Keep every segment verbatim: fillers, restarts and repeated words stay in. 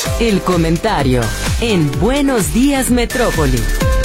El comentario en Buenos Días Metrópoli.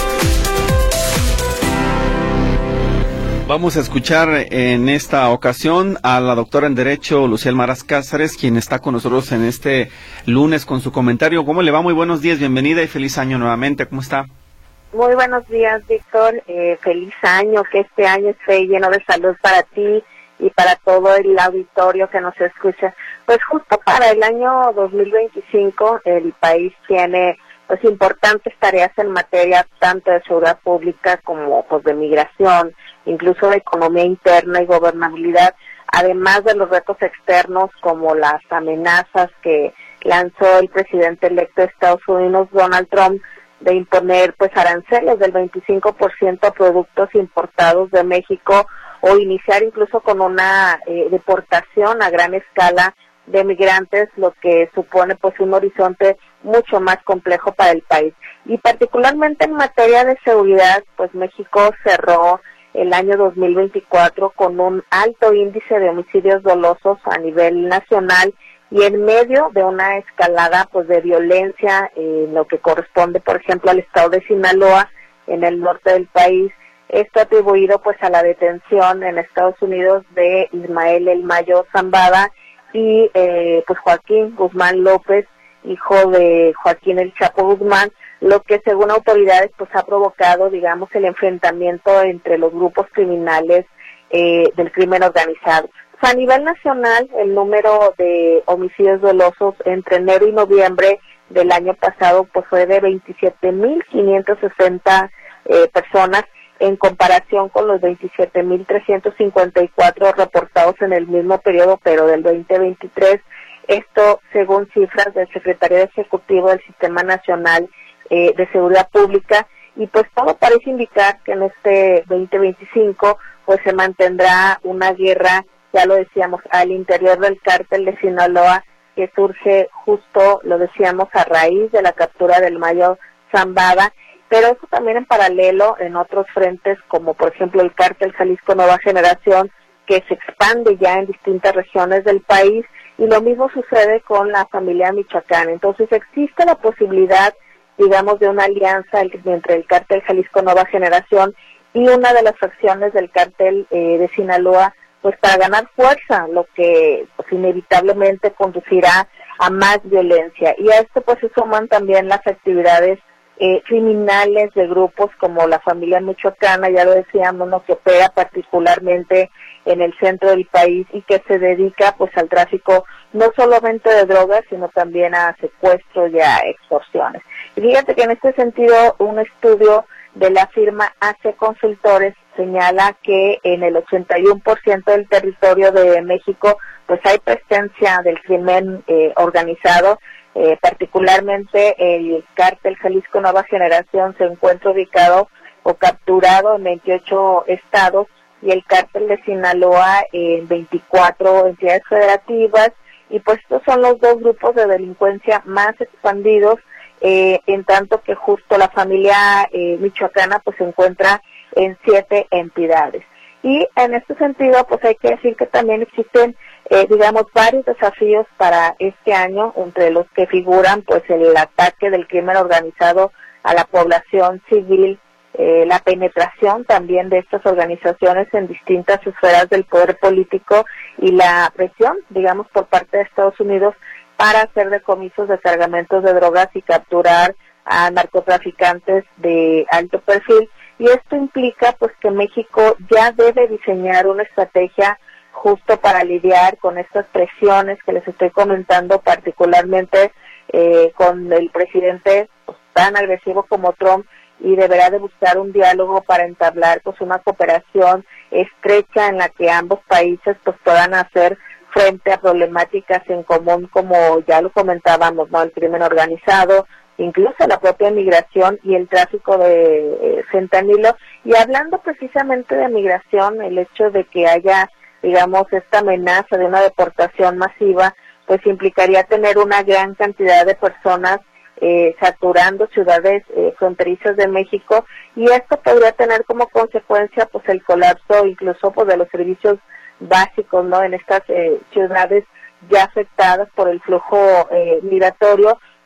Vamos a escuchar en esta ocasión a la doctora en Derecho, Lucía Almaraz Cáceres, quien está con nosotros en este lunes con su comentario. ¿Cómo le va? Muy buenos días, bienvenida y feliz año nuevamente. ¿Cómo está? Muy buenos días, Víctor. Eh, feliz año, que este año esté lleno de salud para ti y para todo el auditorio que nos escucha. Pues justo para el año dos mil veinticinco el país tiene pues importantes tareas en materia tanto de seguridad pública como pues de migración, incluso de economía interna y gobernabilidad, además de los retos externos como las amenazas que lanzó el presidente electo de Estados Unidos, Donald Trump, de imponer pues aranceles del veinticinco por ciento a productos importados de México o iniciar incluso con una eh, deportación a gran escala de migrantes, lo que supone pues un horizonte mucho más complejo para el país. Y particularmente en materia de seguridad, pues México cerró el año dos mil veinticuatro con un alto índice de homicidios dolosos a nivel nacional y en medio de una escalada pues de violencia en eh, lo que corresponde, por ejemplo, al estado de Sinaloa, en el norte del país. Esto atribuido pues a la detención en Estados Unidos de Ismael El Mayo Zambada y eh, pues Joaquín Guzmán López, hijo de Joaquín El Chapo Guzmán, lo que según autoridades pues ha provocado, digamos, el enfrentamiento entre los grupos criminales eh, del crimen organizado. O sea, a nivel nacional, el número de homicidios dolosos entre enero y noviembre del año pasado pues fue de veintisiete mil quinientas sesenta eh, personas, en comparación con los veintisiete mil trescientos cincuenta y cuatro reportados en el mismo periodo, pero del veinte veintitrés. Esto según cifras del Secretario Ejecutivo del Sistema Nacional eh, de Seguridad Pública, y pues todo parece indicar que en este veinte veinticinco pues se mantendrá una guerra, ya lo decíamos, al interior del cártel de Sinaloa, que surge justo, lo decíamos, a raíz de la captura del Mayo Zambada, pero eso también en paralelo en otros frentes, como por ejemplo el cártel Jalisco Nueva Generación, que se expande ya en distintas regiones del país, y lo mismo sucede con la familia Michoacán. Entonces existe la posibilidad, digamos, de una alianza entre el cártel Jalisco Nueva Generación y una de las facciones del cártel eh, de Sinaloa, pues para ganar fuerza, lo que pues, inevitablemente conducirá a más violencia. Y a esto pues se suman también las actividades Eh, criminales de grupos como la familia michoacana, ya lo decíamos, ¿no?, que opera particularmente en el centro del país y que se dedica pues al tráfico no solamente de drogas, sino también a secuestros y a extorsiones. Y fíjate que en este sentido un estudio de la firma A C Consultores señala que en el ochenta y uno por ciento del territorio de México pues hay presencia del crimen eh, organizado. Eh, particularmente el cártel Jalisco Nueva Generación se encuentra ubicado o capturado en veintiocho estados y el cártel de Sinaloa en veinticuatro entidades federativas, y pues estos son los dos grupos de delincuencia más expandidos, eh, en tanto que justo la familia eh, michoacana pues se encuentra en siete entidades. Y en este sentido pues hay que decir que también existen Eh, digamos, varios desafíos para este año, entre los que figuran pues el ataque del crimen organizado a la población civil, eh, la penetración también de estas organizaciones en distintas esferas del poder político y la presión, digamos, por parte de Estados Unidos para hacer decomisos de cargamentos de drogas y capturar a narcotraficantes de alto perfil. Y esto implica pues que México ya debe diseñar una estrategia justo para lidiar con estas presiones que les estoy comentando, particularmente eh, con el presidente pues, tan agresivo como Trump, y deberá de buscar un diálogo para entablar pues una cooperación estrecha en la que ambos países pues puedan hacer frente a problemáticas en común, como ya lo comentábamos, ¿no?, el crimen organizado, incluso la propia migración y el tráfico de eh, fentanilo. Y hablando precisamente de migración, el hecho de que haya, digamos, esta amenaza de una deportación masiva, pues implicaría tener una gran cantidad de personas eh, saturando ciudades eh, fronterizas de México, y esto podría tener como consecuencia pues el colapso incluso pues de los servicios básicos, ¿no?, en estas eh, ciudades ya afectadas por el flujo eh, migratorio,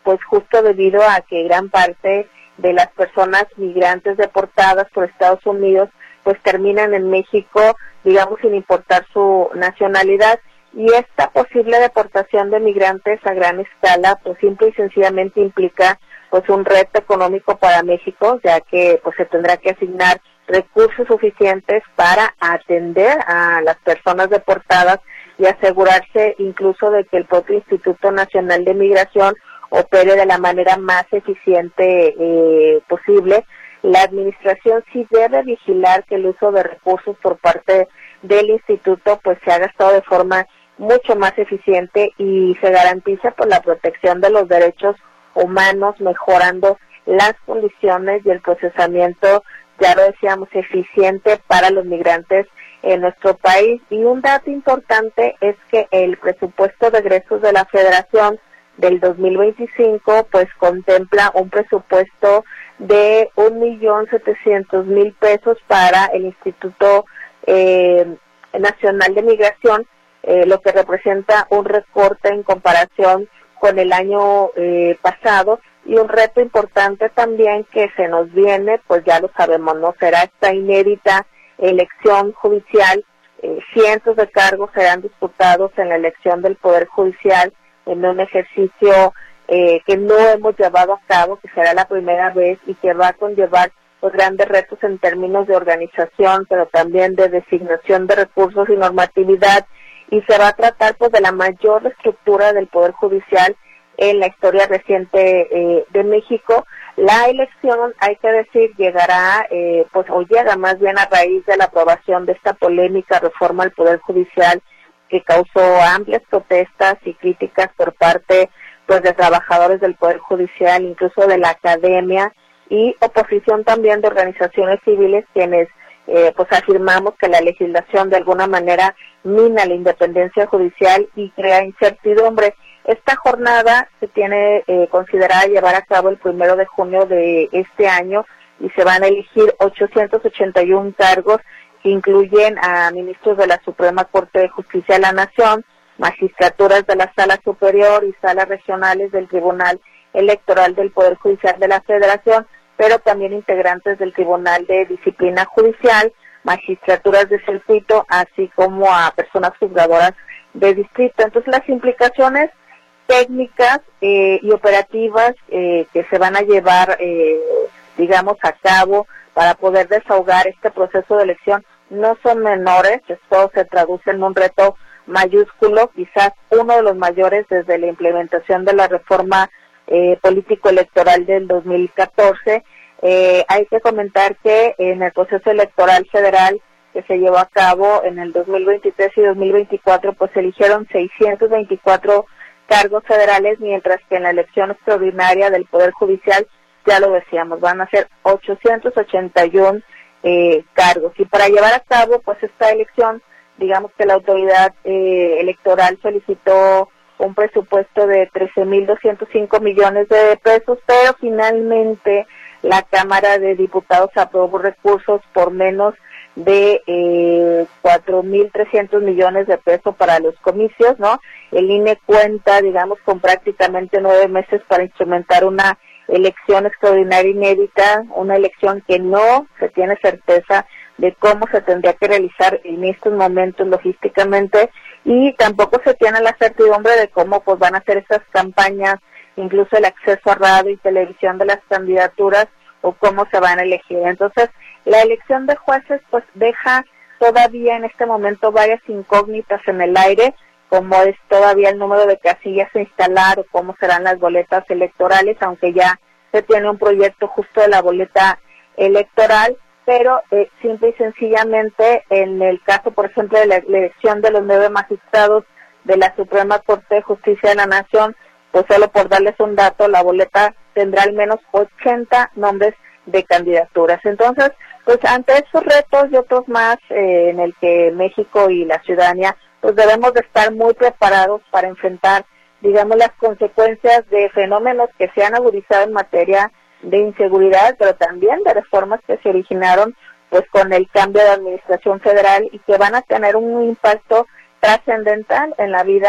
pues justo debido a que gran parte de las personas migrantes deportadas por Estados Unidos pues terminan en México, digamos, sin importar su nacionalidad. Y esta posible deportación de migrantes a gran escala, pues simple y sencillamente implica pues un reto económico para México, ya que pues se tendrá que asignar recursos suficientes para atender a las personas deportadas y asegurarse incluso de que el propio Instituto Nacional de Migración opere de la manera más eficiente eh, posible. La administración sí debe vigilar que el uso de recursos por parte del instituto pues se ha gastado de forma mucho más eficiente y se garantiza por la protección de los derechos humanos, mejorando las condiciones y el procesamiento, ya lo decíamos, eficiente para los migrantes en nuestro país. Y un dato importante es que el presupuesto de egresos de la Federación del dos mil veinticinco pues contempla un presupuesto de un millón setecientos mil pesos para el Instituto eh, Nacional de Migración, eh, lo que representa un recorte en comparación con el año eh, pasado, y un reto importante también que se nos viene, pues ya lo sabemos, ¿no? Será esta inédita elección judicial. Eh, cientos de cargos serán disputados en la elección del Poder Judicial, en un ejercicio eh, que no hemos llevado a cabo, que será la primera vez y que va a conllevar pues, grandes retos en términos de organización, pero también de designación de recursos y normatividad, y se va a tratar pues de la mayor estructura del Poder Judicial en la historia reciente eh, de México. La elección, hay que decir, llegará, eh, pues o llega más bien a raíz de la aprobación de esta polémica reforma al Poder Judicial que causó amplias protestas y críticas por parte pues de trabajadores del Poder Judicial, incluso de la academia, y oposición también de organizaciones civiles, quienes eh, pues afirmamos que la legislación de alguna manera mina la independencia judicial y crea incertidumbre. Esta jornada se tiene eh, considerada llevar a cabo el primero de junio de este año y se van a elegir ochocientos ochenta y uno cargos que incluyen a ministros de la Suprema Corte de Justicia de la Nación, magistraturas de la Sala Superior y salas regionales del Tribunal Electoral del Poder Judicial de la Federación, pero también integrantes del Tribunal de Disciplina Judicial, magistraturas de circuito, así como a personas juzgadoras de distrito. Entonces, las implicaciones técnicas eh, y operativas eh, que se van a llevar, eh, digamos, a cabo para poder desahogar este proceso de elección no son menores. Esto se traduce en un reto mayúsculo, quizás uno de los mayores desde la implementación de la reforma eh, político-electoral del dos mil catorce. Eh, hay que comentar que en el proceso electoral federal que se llevó a cabo en el dos mil veintitrés y dos mil veinticuatro, pues se eligieron seiscientos veinticuatro cargos federales, mientras que en la elección extraordinaria del Poder Judicial, ya lo decíamos, van a ser ochocientos ochenta y uno eh, cargos. Y para llevar a cabo pues esta elección, digamos que la autoridad eh, electoral solicitó un presupuesto de trece mil doscientos cinco millones de pesos, pero finalmente la Cámara de Diputados aprobó recursos por menos de eh, cuatro mil trescientos millones de pesos para los comicios, ¿no? El I N E cuenta, digamos, con prácticamente nueve meses para instrumentar una elección extraordinaria inédita, una elección que no se tiene certeza de cómo se tendría que realizar en estos momentos logísticamente, y tampoco se tiene la certidumbre de cómo pues van a hacer estas campañas, incluso el acceso a radio y televisión de las candidaturas, o cómo se van a elegir. Entonces, la elección de jueces pues deja todavía en este momento varias incógnitas en el aire, como es todavía el número de casillas a instalar o cómo serán las boletas electorales, aunque ya se tiene un proyecto justo de la boleta electoral, pero eh, simple y sencillamente en el caso, por ejemplo, de la elección de los nueve magistrados de la Suprema Corte de Justicia de la Nación, pues solo por darles un dato, la boleta tendrá al menos ochenta nombres de candidaturas. Entonces, pues ante estos retos y otros más eh, en el que México y la ciudadanía pues debemos de estar muy preparados para enfrentar, digamos, las consecuencias de fenómenos que se han agudizado en materia de inseguridad, pero también de reformas que se originaron pues con el cambio de administración federal y que van a tener un impacto trascendental en la vida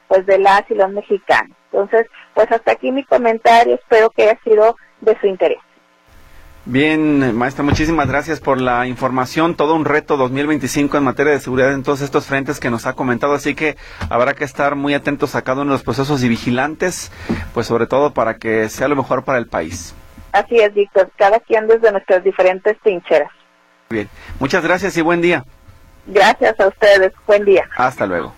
pues de las y los mexicanos. Entonces, pues hasta aquí mi comentario, espero que haya sido de su interés. Bien, maestra, muchísimas gracias por la información. Todo un reto dos mil veinticinco en materia de seguridad en todos estos frentes que nos ha comentado, así que habrá que estar muy atentos a cada uno de los procesos y vigilantes, pues sobre todo para que sea lo mejor para el país. Así es, Víctor, cada quien desde nuestras diferentes trincheras. Bien, muchas gracias y buen día. Gracias a ustedes, buen día. Hasta luego.